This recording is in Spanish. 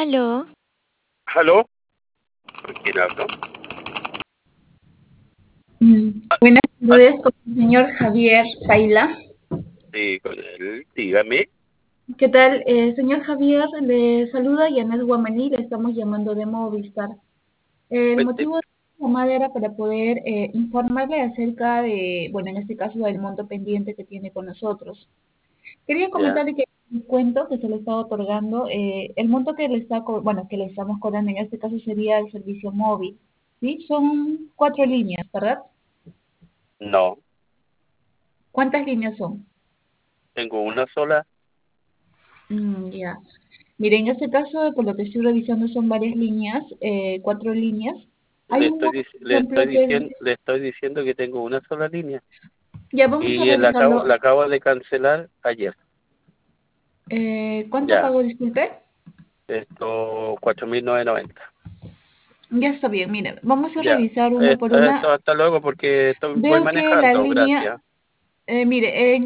Aló, ¿Aló? ¿Con quién hablo? buenas Ah, tardes con el señor Javier Paila. sí, con él. Dígame. ¿Qué tal? Señor Javier, le saluda Yanet Guamaní, le estamos llamando de Movistar. El Cuénteme. motivo de la llamada era para poder informarle acerca de, bueno, en este caso del monto pendiente que tiene con nosotros. Quería Ya. comentarle que el descuento que se le está otorgando, el monto que le está, bueno, que le estamos cobrando en este caso sería el servicio móvil, ¿sí? Son 4 líneas, ¿verdad? No, ¿Cuántas líneas son? tengo una sola. Ya. Mire, en este caso, por lo que estoy revisando, son varias líneas, 4 líneas. Hay un ejemplo que es, Le estoy diciendo que tengo una sola línea. ya vamos a Y revisarlo. la acabo de cancelar ayer. ¿Cuánto Ya. pago, disculpe? Esto, 4.990. Ya está bien, mire, vamos a Ya. revisar una por Esto, una. hasta luego porque voy Veo que la manejando. línea, Gracias. mire, en